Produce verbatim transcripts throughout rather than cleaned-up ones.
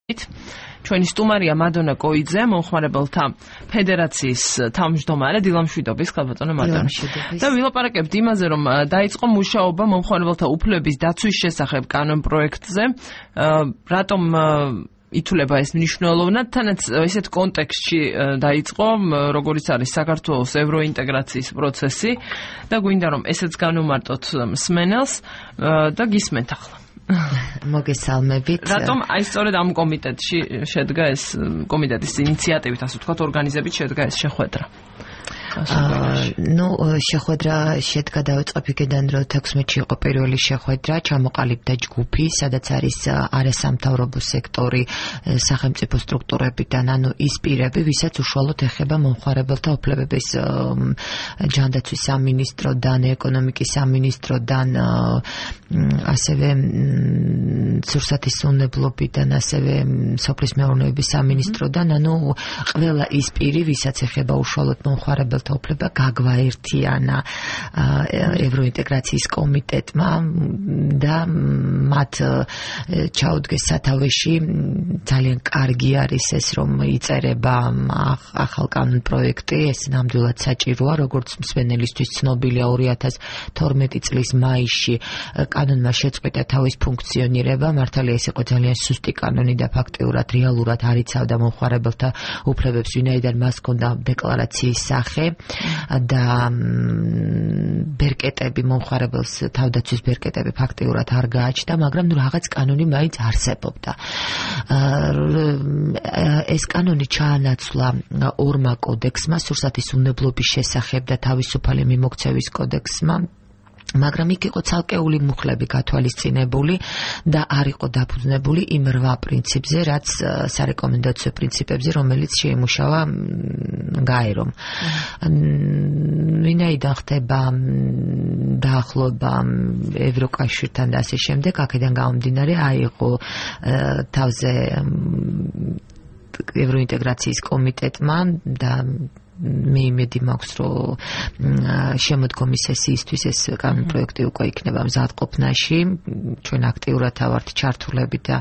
ჩვენი სტუმარია მადონა კოიძე, მომხმარებელთა ფედერაციის თავმჯდომარე დილამშვიდობის, ხალბატონო მადონა. და ვილაპარაკებთ იმაზე, რომ დაიწყო მუშაობა მომხმარებელთა უფლებების დაცვის შესახებ კანონ პროექტზე, რატომ ითვლება ეს მნიშვნელოვნად, თანაც ესეთ კონტექსტში დაიწყო, როგორიც არის საქართველოს ევროინტეგრაციის პროცესი და გვინდა რომ ესეც განვმარტოთ მსმენელს და გისმენთ ახლა. მოგესალმებით. რატომ აი სწორედ ამ კომიტეტში შედგა ეს კომიტეტის ინიციატივით, ასე ვთქვათ, ორგანიზებით შედგა ეს შეხვედრა? ნუ შეხვედრა შედგა დავიწყებ იქიდან, რომ თექვსმეტში იყო პირველი შეხვედრა, ჩამოყალიბდა ჯგუფი, სადაც არის არასამთავრობო სექტორი, სახელმწიფო სტრუქტურებიდან, ანუ ის პირები, ვისაც უშუალოდ ეხება მომხმარებელთა უფლებების ჯანდაცვის სამინისტროდან, ეკონომიკის სამინისტროდან, ასევე სურსათისუნებლობიდან, ასევე სოფლის მეურნეობის სამინისტროდან, ანუ ყველა ის პირი, ვისაც ეხება უშუალოდ მომხმარებელთა უფლება გაგვაერთიანა ევროინტეგრაციის კომიტეტმა და მათ ჩაუდგეს სათავეში. ძალიან კარგი არის ეს, რომ იწერება ახალ კანონ პროექტი, ეს ნამდვილად საჭიროა, როგორც მსმენელისთვის ცნობილია, ორი ათას თორმეტი წლის მაისში კანონმა შეწყვიტა თავის ფუნქციონირება. მართალია ეს იყო ძალიან სუსტი კანონი და ფაქტიურად რეალურად არ იცავდა მომხმარებელთა უფლებებს, ვინაიდან მას ჰქონდა დეკლარაციის სახე და ბერკეტები მომხმარებელს თავდაცვის ბერკეტები ფაქტიურად არ გააჩნდა, მაგრამ ნუ რაღაც კანონი მაინც არსებობდა. ეს კანონი ჩაანაცვლა ორმა კოდექსმა, სურსათისუნებლობის შესახებ და თავისუფალი მიმოქცევის კოდექსმა, მაგრამ იქ იყო ცალკეული მუხლები გათვალისწინებული და არ იყო დაფუძნებული იმ რვა პრინციპზე, რაც სარეკომენდაციო პრინციპებზე, რომელიც შეიმუშავა გაერომ. ვინაიდან ხდება დაახლოება ევროკავშირთან და ასე შემდეგ, აქედან გამომდინარე აიღო თავზე ევროინტეგრაციის კომიტეტმა და მე იმედი მაქვს, რომ შემოდგომი სესიისთვის ეს კანონ პროექტი უკვე იქნება მზადყოფნაში. ჩვენ აქტიურად ავართ ჩართულები და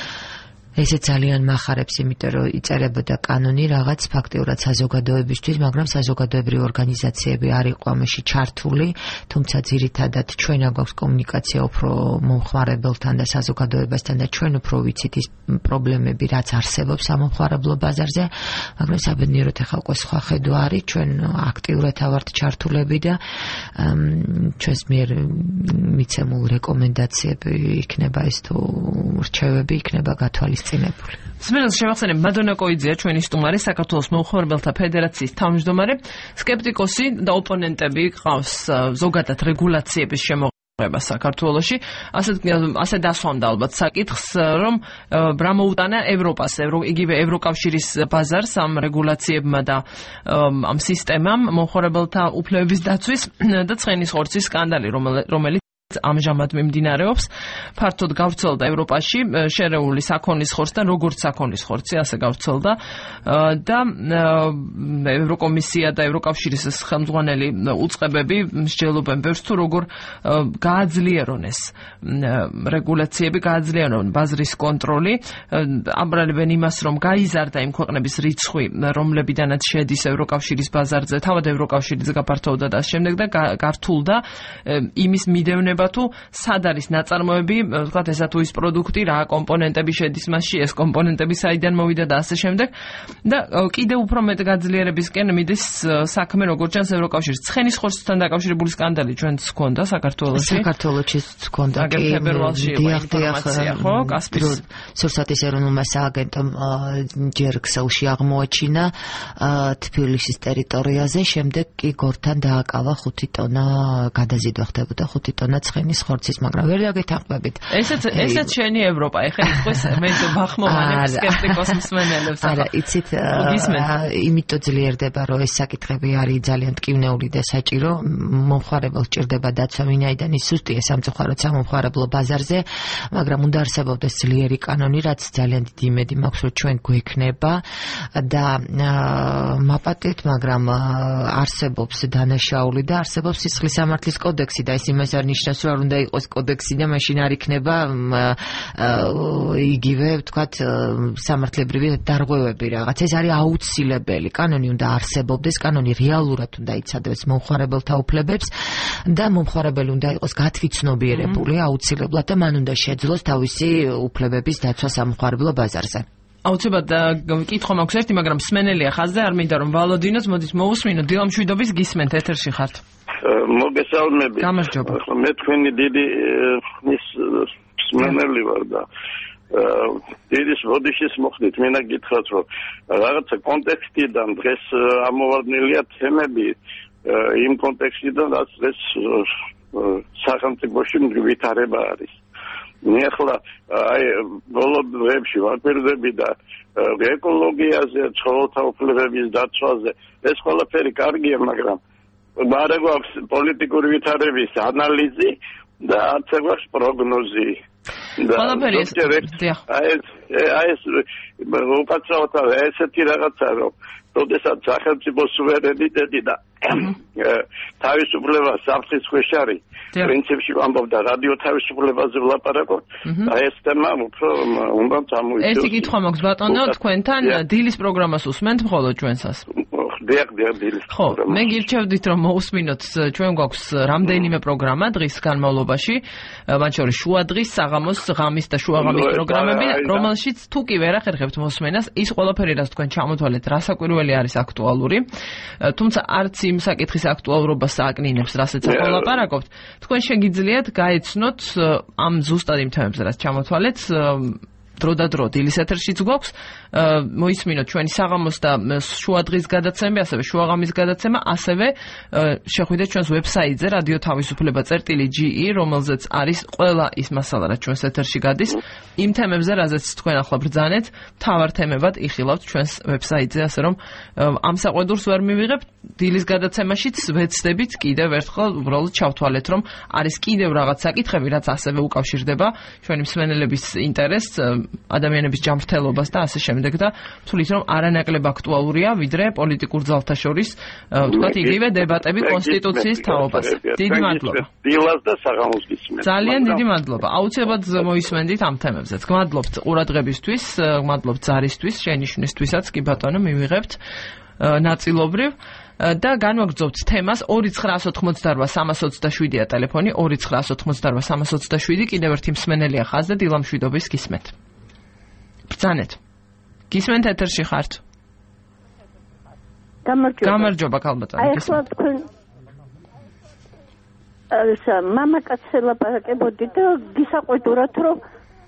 ესე ძალიან მახარებს, იმიტომ რომ იწერებოდა კანონი რაღაც ფაქტიურად საზოგადოებისთვის, მაგრამ საზოგადოებრივი ორგანიზაციები არ იყო ამაში ჩართული, თუმცა ძირითადად ჩვენ გვაქვს კომუნიკაცია უფრო მომხმარებელთან და საზოგადოებასთან და ჩვენ უფრო ვიცით ის პრობლემები, რაც არსებობს ამ მომხმარებლო ბაზარზე, მაგრამ საბედნიეროდ ახლა უკვე სხვა ხედვა არის, ჩვენ აქტიურად ავართ ჩართულები და ჩვენს მიერ მიცემულ რეკომენდაციები იქნება ეს თუ რჩევები იქნება გათვალისწინებული. მსმენელს შევახსენებ, მადონა კოიძეა ჩვენი სტუმარი, საქართველოს მომხმარებელთა ფედერაციის თავმჯდომარე. სკეპტიკოსი და ოპონენტები ყავს ზოგადად რეგულაციების შემოღება საქართველოში. ასე დასვამდა ალბათ საკითხს, რომ რა მოუტანა ევროპას, იგივე ევროკავშირის ბაზარს ამ რეგულაციებმა და ამ სისტემამ მომხმარებელთა უფლებების დაცვის და ცხენისხორცის სკანდალი, რომელიც ამჟამად მიმდინარეობს, ფართოდ გავრცელდა ევროპაში, შერეული საქონლის ხორცთან, როგორც საქონლის ხორცი, ასე გავრცელდა და ევროკომისია და ევროკავშირის ხელმძღვანელი უწყებები მსჯელობენ ბევრს თუ როგორ გააძლიერონეს რეგულაციები, გააძლიერონ ბაზრის კონტროლი, აბრალებენ იმას, რომ გაიზარდა იმ ქვეყნების რიცხვი, რომლებიდანაც შედის ევროკავშირის ბაზარზე, თავად ევროკავშირიც გაფართოვდა და შემდეგ და გართულდა იმის მიდევნება თუ სად არის ნაწარმოები, ვთქვათ ესა თუ ის პროდუქტი, რა კომპონენტები შედის მასში, ეს კომპონენტები საიდან მოვიდა და ასე შემდეგ. და კიდევ უფრო მეტ გაძლიერებისკენ მიდის საქმე, როგორც ჩანს ევროკავშირის ცხენისხორცთან დაკავშირებული სკანდალი ჩვენც ჰქონდა საქართველოში. საქართველოშიც ჰქონდა კი ინფორმაცია, ხო, კასპის სურსათის ეროვნულმა სააგენტომ ჯერ ქსელში აღმოაჩინა თბილისის ტერიტორიაზე, შემდეგ კი გორთან დააკავა ხუთი ტონა გადაზიდვა ხდებოდა ხუთი ტონა ცხენისხორცის, მაგრამ ვერ დაგეთანხმებით. ესეც ესეც შენი ევროპა, ეხლა ის მე ბახმოვანებ სკეპტიკოს მსმენელებს. არა, იცით, იმიტომ ძლიერდება, რომ ეს საკითხები არის ძალიან ტკივნეული და საჭირო, მომხმარებელს ჭირდება დაცვა, ვინაიდან ის სუსტია სამწუხაროდ სამომხმარებლო ბაზარზე, მაგრამ უნდა არსებობდეს ძლიერი კანონი, რაც ძალიან დიდი იმედი მაქვს, რომ ჩვენ გვექნება და მაპატეთ, მაგრამ არსებობს დანაშაული და არსებობს სისხლის სამართლის კოდექსი და ეს იმას არ ნიშნავს, იმას რომ არ უნდა იყოს კოდექსი და მაშინ არ იქნება იგივე ვთქვათ სამართლებრივი დარღვევები რაღაც ეს არის აუცილებელი კანონი უნდა არსებობდეს კანონი რეალურად უნდა იცადეს მომხმარებელთა უფლებებს და მომხმარებელი უნდა იყოს გათვითცნობიერებული აუცილებლად და მან უნდა შეძლოს თავისი უფლებების დაცვა სამომხმარებლო ბაზარზე აუცილებლად კითხვა მაქვს ერთი მაგრამ მსმენელია ხაზზე არ მინდა რომ ვალოდინოს მოდით მოусმინოთ დილა მშვიდობის გისმენთ ეთერში ხართ მოგესალმებით გამარჯობა მე თქვენი დიდი ის მსმენელი ვარ და დიდი ბოდიშის მოხდით მენა გითხრათ რომ რაღაცა კონტექსტიდან დღეს ამოვარდნილია თემები იმ კონტექსტიდან რაც ეს სახელმწიფოში ვითარება არის მე ახლა აი ბოლო დღეებში ვაპირდები და ეკოლოგიაზე ცხოველთა უფლებების დაცვაზე ეს ყველაფერი კარგია მაგრამ არ გვაქვს პოლიტიკური ვითარების ანალიზი და არც გვაქვს პროგნოზი ყველაფერი ეს აი ეს უკაცრავად ესეთი რაღაცა რომ როდესაც სახელმწიფო სუვერენიტეტი და თავისუფლება საფრთხის ქვეშ არის პრინციპში ვამბობდა რადიო თავისუფლებაზე ვლაპარაკობ და ეს თემა უფრო უნდა წამოიწევს ერთი კითხვა მაქვს ბატონო თქვენთან დილის პროგრამას უსმენთ მხოლოდ ჩვენსას დიახ დიახ დილის ხო მე გირჩევდით რომ მოусმინოთ ჩვენ გვაქვს რამდენიმე პროგრამა დღის განმავლობაში მათ შორის შუადღის საღამოს ღამის და შუაღამის პროგრამები რომელშიც თუ კი ვერ ახერხებთ მოსმენას ის ყველაფერი რაც თქვენ ჩამოთვალეთ რასაკვირველი არის აქტუალური თუმცა არც იმ საკითხის აქტუალურობას სააკნინებს რასაც ვლაპარაკობთ თქვენ შეგიძლიათ გაეცნოთ ამ ზუსტად იმ თემებზე რაც ჩამოთვალეთ დრო და დრო დილის ეთერშიც გვაქვს მოისმინოთ ჩვენი საღამოს და შუადღის გადაცემები ასევე შუაღამის გადაცემა ასევე შეხვიდეთ ჩვენს ვებსაიტზე რადიო თავისუფლება წერტილი ჯი ი რომელზეც არის ყველა ის მასალა რაც ჩვენს ეთერში გადის იმ თემებზე რაზეც თქვენ ახლა ბრძანეთ მთავარ თემებად იხილავთ ჩვენს ვებსაიტზე ასე რომ ამ საყვედურს ვერ მივიღებთ დილის გადაცემაშიც ვეცდებით კიდევ ერთხელ უბრალოდ ჩავთვალეთ რომ არის კიდევ რაღაც საკითხები რაც ასევე უკავშირდება ჩვენი მსმენელების ინტერესს ადამიანების ჯანმრთელობას და ასე შემდეგ და თulis რომ არანაკლებ აქტუალურია ვიდრე პოლიტიკურ ძალთა შორის ვთქვათ იგივე დებატები კონსტიტუციის თაობას დიდი მადლობა დილას და საღამოს გისმენთ ძალიან დიდი მადლობა აუცილებლად მოისმენდით ამ თემებზე გმადლობთ ყურადღებისთვის გმადლობთ ზარისთვის შენიშვნისთვისაც კი ბატონო მივიღებთ ნაწილობრივ და განვაგრძობთ თემას ორი ცხრა ოთხმოცდაოთხ სამას ოცდაშვიდია ტელეფონი ორი ცხრა ოთხმოცდაოთხ სამას ოცდაშვიდი კიდევ ერთი მსმენელია ხაზზე დილა მშვიდობის გისმენთ ბრძანეთ გისმენთ ეთერში ხართ გამარჯობა გამარჯობა ქალბატონო აი ახლა თქვენ ეს მამაკაცს ლაპარაკებოდი და გისაყვედურათ რომ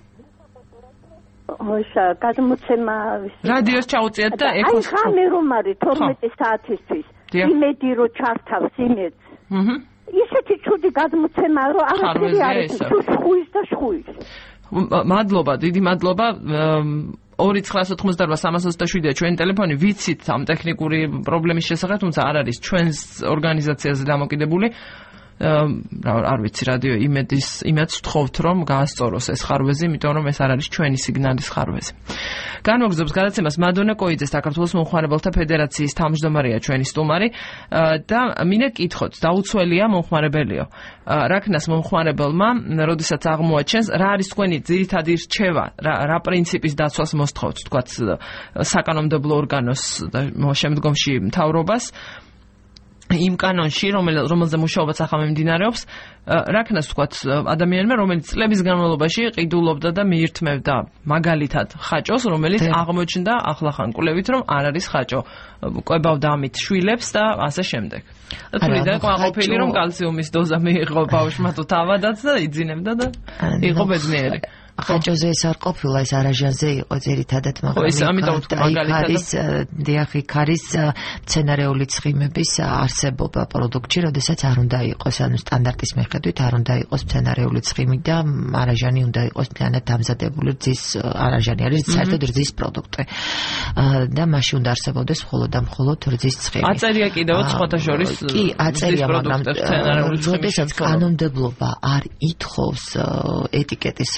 ოშა გადმოცემა რადიოს ჩაუწიეთ და ეკოს აი ხამე რომ არის თორმეტი საათისთვის იმედი რომ ჩართავს იმედს აჰა ისეთი ჩუდი გადმოცემა რომ არაფერი არ არის შუის და შუის მადლობა დიდი მადლობა ორი ცხრა ოთხმოცდაოთხ სამას ოცდაშვიდია ჩვენი ტელეფონი ვიცით ამ ტექნიკური პრობლემის შესახებ თუმცა არ არის ჩვენს ორგანიზაციაზე დამოკიდებული არ ვიცი რადიო იმედის იმედს ვთხოვთ რომ გაასწოროს ეს ხარვეზი იმიტომ რომ ეს არ არის ჩვენი სიგნალის ხარვეზი განვაგრძობს გადაცემას მადონა კოიძე საქართველოს მომხმარებელთა ფედერაციის თავმჯდომარეა ჩვენი სტუმარი და მინდა გითხოთ დაუცველია მომხმარებელიო რაკნას მომხმარებელმა როდესაც აღმოაჩენს რა არის თქვენი ძირითადი რჩევა რა პრინციპის დაცვას მოსთხოვთ თქვათ საკანონმდებლო ორგანოს და შემდგომში მთავრობას იმ კანონში რომელზე მუშაობაც ახლა მიმდინარეობს რაკნას ვთქვათ ადამიანმა რომელიც წლების განმავლობაში ყიდულობდა და მიირთმევდა მაგალითად ხაჭოს რომელიც აღმოჩნდა ახლახან კვლევით რომ არ არის ხაჭო კვებავდა ამით შვილებს და ასე შემდეგ თვლიდა ყოფილი რომ კალციუმის დოზა მიიღო ბავშვმა თუ თავადაც და იძინებდა და იყო ბედნიერი ხაჭოზე ეს არ ყოფილა ეს არაჟანზე იყო ძირითადად მაგრამ არის დიახ იქ არის სცენარეული ცხიმების არსებობა პროდუქტში როდესაც არ უნდა იყოს ანუ სტანდარტის მიხედვით არ უნდა იყოს სცენარეული ცხიმი და არაჟანი უნდა იყოს მთლიანად დამზადებული რძის არაჟანი არის საერთოდ რძის პროდუქტი და მაშინ უნდა არსებობდეს მხოლოდ და მხოლოდ რძის ცხიმი აწერია კიდევ სხვათა შორის კი აწერია მაგრამ როდესაც კანონმდებლობა არ ითხოვს ეტიკეტის სრულყოფილება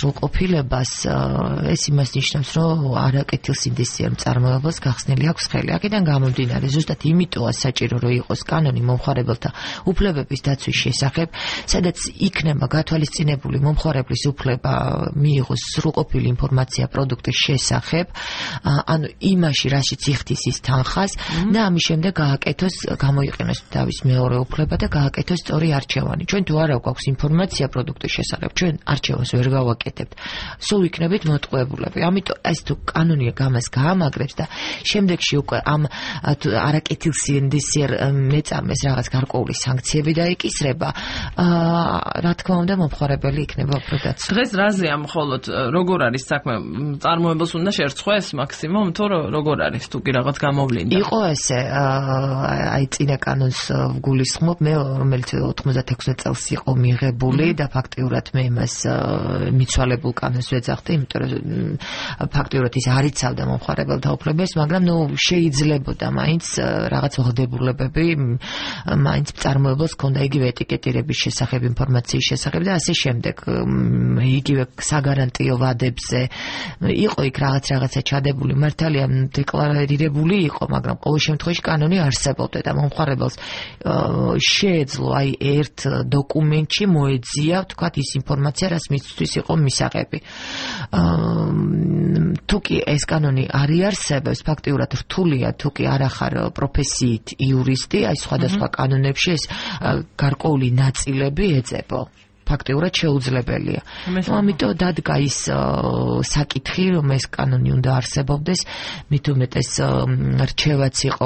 ცვლილებას ეს იმას ნიშნავს, რომ არაკეთილსინდისიერ მწარმოებელს გახსნილი აქვს ხელი. აქედან გამომდინარე, ზუსტად იმიტოა საჭირო, რომ იყოს კანონი მომხმარებელთა უფლებების დაცვის შესახებ, სადაც იქნება გათვალისწინებული მომხმარებლის უფლება მიიღოს სრულყოფილი ინფორმაცია პროდუქტის შესახებ, ანუ იმაში, რაშიც იხდის ის თანხას და ამის შემდეგ გააკეთოს, გამოიყენოს თავის მეორე უფლება და გააკეთოს სწორი არჩევანი. ჩვენ თუ არა გვაქვს ინფორმაცია პროდუქტის შესახებ, ჩვენ არჩევანს ვერ გავაკეთებთ. სულ იქნებით მოტყუებულები. ამიტომ ეს თუ კანონია გამას გაამაგრებს და შემდეგში უკვე ამ არაკეთილსინდისიერ მეწარმეს რაღაც გარკვეული სანქციები დაიკისრება, რა თქმა უნდა მომხმარებელი იქნება უფრო დაცული. დღეს რაზეა მხოლოდ როგორ არის საქმე? წარმოებელს უნდა შერცხვეს მაქსიმუმ თუ როგორ არის თუ კი რაღაც გამოვლინდა? იყო ესე, აი წინა კანონს ვგულისხმობ, მე რომელიც ოთხმოცდაექვსი წელს იყო მიღებული და ფაქტიურად მე იმას მიცვალებულ კანონს ვეძახდი, იმიტომ რომ ფაქტიურად ის არ იცავდა მომხმარებელთა უფლებებს, მაგრამ ნუ შეიძლებოდა მაინც რაღაც ვაღდებულებები, მაინც წარმოებელს ქონდა იგივე ეტიკეტირების შესახებ, ინფორმაციის შესახებ და ასე შემდეგ. იგივე საგარანტიო ვადებზე იყო იქ რაღაც რაღაცა ჩადებული, მართალია დეკლარირებული იყო, მაგრამ ყოველ შემთხვევაში კანონი არსებობდა და მომხმარებელს შეეძლო აი ერთ დოკუმენტში მოეძია, თქვათ, ის ინფორმაცია, რაც მისთვის იყო მისაღები. თუ კი ეს კანონი არ იარსებებს, ფაქტიურად რთულია, თუ კი არ ახარ პროფესიით იურისტი, აი სხვადასხვა კანონებში ეს გარკვეული ნაწილები ეძებო. ფაქტიურად შეუძლებელია. ამიტომ დადგა ის საკითხი, რომ ეს კანონი უნდა არსებობდეს, მით უმეტეს რჩევაც იყო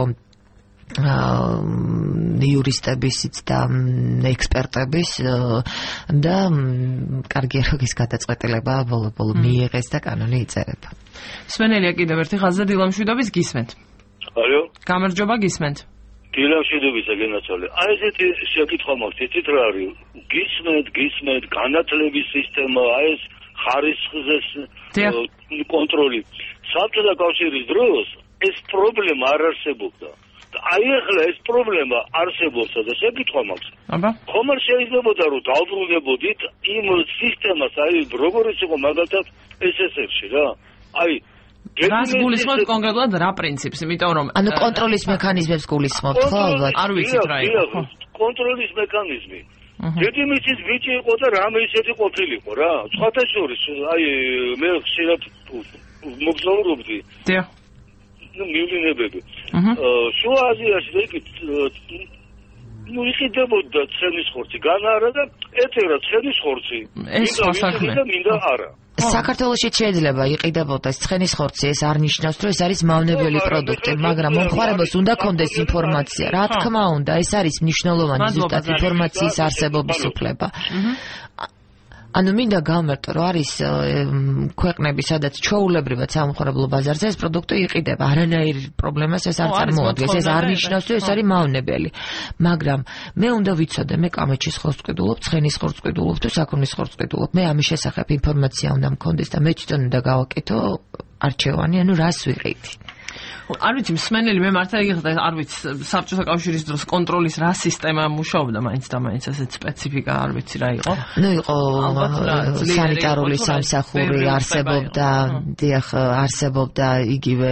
იურისტებისიც და ექსპერტების და კარგია რომ ის გადაწყვეტილება ბოლო-ბოლო მიიღეს და კანონი იწერება. სვენელია კიდევ ერთი ხაზზე დილამშვიდობის გისმენთ. ალო? გამარჯობა გისმენთ. დილამშვიდობისა გენაცვალე. აი ესეთი შეკითხვა მაქვს, იცით რა არის? გისმენთ, გისმენთ, განათლების სისტემა, აი ეს ხარისხზე კონტროლი. საბჭოთა კავშირის დროს ეს პრობლემა არ არსებობდა. აი ახლა ეს პრობლემა არსებობს და შეკითხვა მაქვს. აბა. ხომ არ შეიძლებოდა რომ დავბრუნებოდით იმ სისტემას, აი როგორიც იყო მაგალითად ეს ეს ებში რა. აი რას გულისხმობთ კონკრეტულად რა პრინციპს, იმიტომ რომ ანუ კონტროლის მექანიზმებს გულისხმობთ, ხო ალბათ? არ ვიცით რა იყო. კონტროლის მექანიზმი. დედამიწის ბიჭი იყო და რამე ისეთი ყოფილიყო რა. სხვათა შორის აი მე ხშირად მოგზაურობდი. დიახ. ნუ მივლინებები. შუა აზიაში და იქ ნუ იყიდებოდა ცხენის ხორცი, განა არა და ეთერა ცხენის ხორცი. ეს სასაქმე. მინდა არა. საქართველოში შეიძლება იყიდებოდეს ცხენის ხორცი, ეს არ ნიშნავს, რომ ეს არის მავნებელი პროდუქტი, მაგრამ მომხმარებელს უნდა კონდეს ინფორმაცია. რა თქმა უნდა, ეს არის მნიშვნელოვანი ზუსტად ინფორმაციის არსებობის უფლება. ანუ მინდა გამარტო, რომ არის ქვეყნები, სადაც ჩვეულებრივად სამომხმარებლო ბაზარზე ეს პროდუქტი იყიდება, არანაირ პრობლემას ეს არ წარმოადგენს, ეს არ ნიშნავს, რომ ეს არის მავნებელი. მაგრამ მე უნდა ვიცოდე, მე კამეჩის ხორცს ვყიდულობ, ცხენის ხორცს ვყიდულობ თუ საქონლის ხორცს ვყიდულობ, მე ამის შესახებ ინფორმაცია უნდა მქონდეს და მე თვითონ უნდა გავაკეთო არჩევანი, ანუ რას ვიყიდი. არ ვიცი, მსმენელი მე მართლა იგიხდა, არ ვიცი, საბჭოთა კავშირის დროს კონტროლის რა სისტემა მუშაობდა, მაინც და მაინც ასეთ სპეციფიკა არ ვიცი რა იყო. ნუ იყო სანიტარული სამსახური არსებობდა, დიახ, არსებობდა იგივე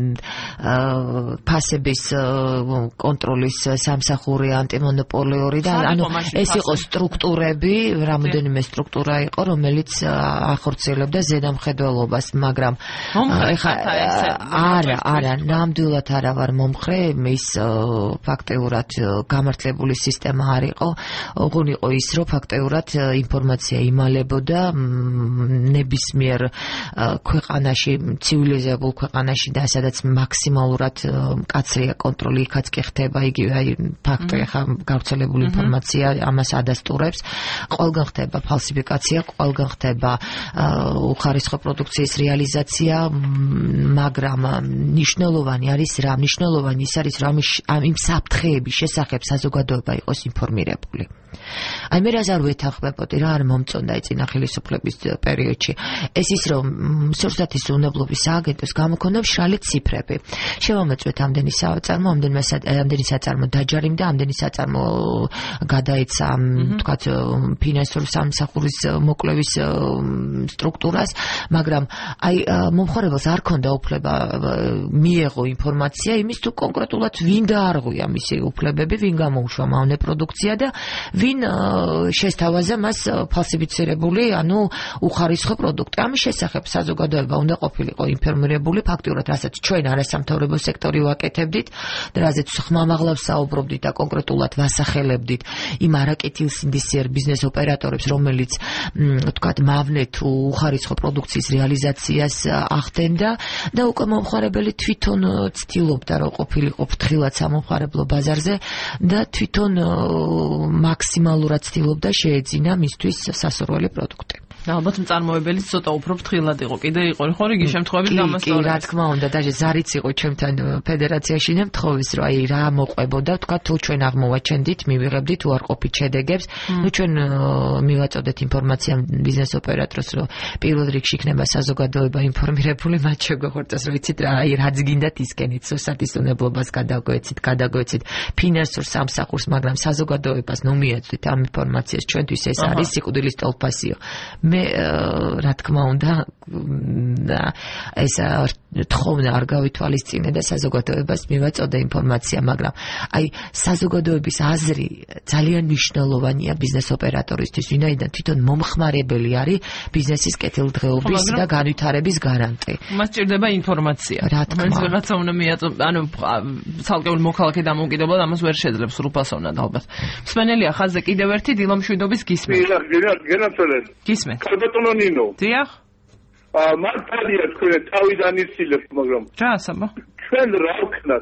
ფასების კონტროლის სამსახური, ანტიმონოპოლიური და ანუ ეს იყო სტრუქტურები, რამოდენიმე სტრუქტურა იყო, რომელიც ახორციელებდა ზედამხედველობას, მაგრამ ეხა არა, არა ნამდვილად არა ვარ მომხრე, ის ფაქტიურად გამართლებული სისტემა არ იყო, ოღონდ იყო ის, რომ ფაქტიურად ინფორმაცია იმალებოდა ნებისმიერ ქვეყანაში, ცივილიზებულ ქვეყანაში და სადაც მაქსიმალურად მკაცრია კონტროლი, იქაც კი ხდება იგივე აი ფაქტი, ხა გავრცელებული ინფორმაცია ამას ადასტურებს, ყველგან ხდება ფალსიფიკაცია, ყველგან ხდება უხარისხო პროდუქციის რეალიზაცია, მაგრამ ნიშნულოვანი არის რა, ნიშნულოვანი ის არის რომ იმ საფრთხეების შესახებ საზოგადოება იყოს ინფორმირებული. აი მე რაზე არ ვეთანხმებოდი რა არ მომწონდა ეწინა ხელისუფლების პერიოდში ეს ის რომ სურსათის უნებლობის სააგენტოს გამოქონდა მშრალი ციფრები შევამოწმეთ ამდენი საწარმო ამდენი ამდენი საწარმო დაჯარიმდა ამდენი საწარმო გადაეცა თქვათ ფინანსურ სამსახურის მოკვლევის სტრუქტურას მაგრამ აი მომხმარებელს არ ქონდა უფლება მიეღო ინფორმაცია იმის თუ კონკრეტულად ვინ დაარღვია მისი უფლებები ვინ გამოუშვა მავნე პროდუქცია და ვინ შესთავაზა მას ფალსიფიცირებული, ანუ უხარისხო პროდუქტი. ამის შესახებ საზოგადოება უნდა ყოფილიყო ინფორმირებული, ფაქტიურად, რასაც ჩვენ არასამთავრობო სექტორი ვაკეთებდით, და რაზეც ხმამაღლავს საუბრობდით და კონკრეტულად ვასახელებდით იმ არაკეთილსინდისიერ ბიზნეს ოპერატორებს, რომელიც თქვათ მავნე თუ უხარისხო პროდუქციის რეალიზაციას ახდენდა და უკვე მომხმარებელი თვითონ ცდილობდა, რომ ყოფილიყო ფრთხილად სამომხმარებლო ბაზარზე და თვითონ მაქსიმალურად ცდილობდა შეეძინა მისთვის სასურველი პროდუქტი. ალბათ მწარმოებელი ცოტა უფრო ფრთხილად იყო. კიდე იყო ხო რიგი შემთხვევები გამოსწორებული. კი, რა თქმა უნდა, და ზარიც იყო ჩემთან ფედერაციაში ნემთხოვის, რომ აი რა მოყვებოდა, თქვა თუ ჩვენ აღმოვაჩენდით, მივიღებდით უარყოფით შედეგებს, ნუ ჩვენ მივაწოდეთ ინფორმაცია ბიზნეს ოპერატორს, რომ პირველ რიგში იქნება საზოგადოება ინფორმირებული, მათ შეგვეხორცეს, რომ იცით რა, აი რაც გინდათ ისკენით, სურსათის უნებლობას გადაგვეცით, გადაგვეცით ფინანსურ სამსახურს, მაგრამ საზოგადოებას ნუ მიეწვით ამ ინფორმაციას, ჩვენთვის ეს არის სიკვდილის ტოლფასიო. მე რა თქმა უნდა ეს თხოვნა არ გავითვალისწინე და საზოგადოებას მივაწოდე ინფორმაცია, მაგრამ აი საზოგადოების აზრი ძალიან მნიშვნელოვანია ბიზნეს ოპერატორისთვის, ვინაიდან თვითონ მომხმარებელი არის ბიზნესის კეთილდღეობის და განვითარების გარანტი. მას ჭირდება ინფორმაცია. რომელიც რაღაცა უნდა მიაწოდოს, ანუ ცალკეული მოქალაქე დამოუკიდებლად ამას ვერ შეძლებს სრულფასოვნად ალბათ. მსმენელია ხაზზე კიდევ ერთი დილომშვიდობის გისმენთ. გენაცვალეთ. გისმენთ. ქალბატონო ნინო. დიახ. აა მართალია თქვენ თავიდან იცილებთ, მაგრამ რა ასაბა? ჩვენ რა ვქნათ?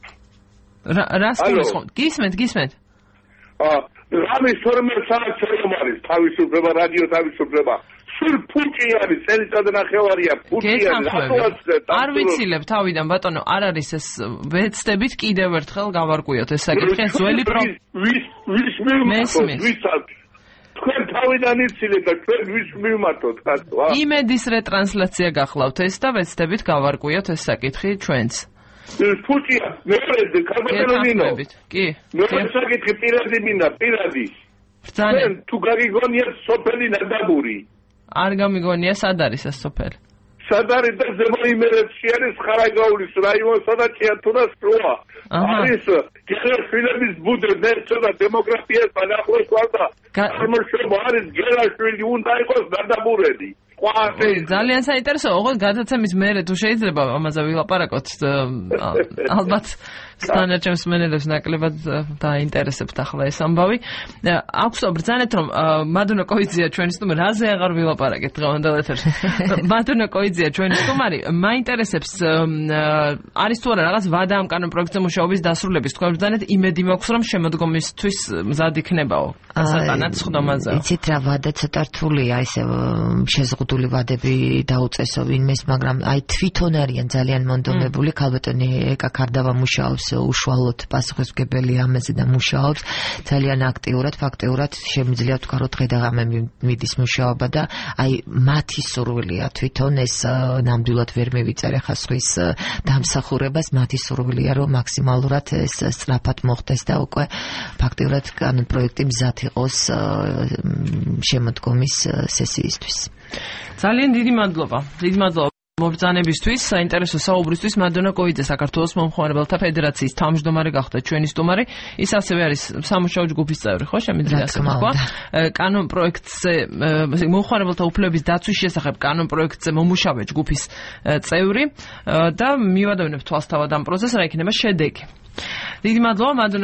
რა რას გისმენთ? გისმენთ, გისმენთ. აა რამის თორმეტ საათს რომ არის თავისუფლება, რადიო თავისუფლება. სულ ფუჭი არის, წელიწად ნახევარია, ფუჭი არის. არ ვიცილებ თავიდან ბატონო, არ არის ეს ვეცდებით კიდევ ერთხელ გავარკვიოთ ეს საკითხი, ძველი პრო ვის ვის მივმართოთ, ვისაც თქვენ თავიდან იცილეთ და თქვენ ვის მივმართოთ, კაცო? იმედის რეტრანსლაცია გახლავთ ეს და ვეცდებით გავარკვიოთ ეს საკითხი ჩვენც. ფუჭია, მეორე ქალბატონო ნინო. კი. მეორე საკითხი პირადი მინდა, პირადი. ბრძაnen თუ გაგიგონიათ სოფელი ნადაბური. არ გამიგონია სად არის ეს სოფელი? სად არის და ზემო იმერეთში არის ხარაგაულის რაიონსა და ჭიათურას შუა. არის გელაშვილების ბუდე, ნერცოდა დემოგრაფიას ანახლოს ვარდა. წარმოშობა არის გელაშვილი, უნდა იყოს ნადაბურები. ძალიან საინტერესო, ოღონდ გადაცემის მერე თუ შეიძლება ამაზე ვილაპარაკოთ, ალბათ სტანდარტებს მენელებს ნაკლებად დაინტერესებთ ახლა ეს ამბავი. აქვს ბრძანეთ რომ მადუნა კოიძია ჩვენი სტუმარი, რაზე აღარ ვილაპარაკეთ დღევანდელ ეთერში. მადუნა კოიძია ჩვენი სტუმარი, მაინტერესებს არის თუ არა რაღაც ვადა ამ კანონპროექტზე მუშაობის დასრულების, თქვენ ბრძანეთ იმედი მაქვს რომ შემოდგომისთვის მზად იქნებაო. ასაკანაც ხდომაზე. იცით რა ვადა ცოტა რთულია ესე შეზღუდული ვადები დაუწესო ვინმეს, მაგრამ აი თვითონ არიან ძალიან მონდომებული. ქალბატონი ეკა კარდავა მუშაობს უშუალოდ პასუხისმგებელი ამაზე და მუშაობს ძალიან აქტიურად, ფაქტიურად შემიძლია ვთქვა რომ დღე და ღამე მიდის მუშაობა და აი მათი სურვილია თვითონ ეს ნამდვილად ვერ მივიწერე ხასხვის დამსახურებას, მათი სურვილია რომ მაქსიმალურად ეს სწრაფად მოხდეს და უკვე ფაქტიურად კანონპროექტი მზად იყოს შემოდგომის სესიისთვის. ძალიან დიდი მადლობა. დიდი მადლობა მობრძანებისთვის, საინტერესო საუბრისთვის. მადუნა კოიძე საქართველოს მომხმარებელთა ფედერაციის თავმჯდომარე გახდა ჩვენი სტუმარი. ის ასევე არის სამუშაო ჯგუფის წევრი, ხო, შემიძლია ასე ვთქვა. კანონპროექტზე მომხმარებელთა უფლებების დაცვის შესახებ კანონპროექტზე მომუშავე ჯგუფის წევრი და მივადევნებ თვალსთავად ამ პროცესს, რა იქნება შედეგი. დიდი მადლობა მადუნა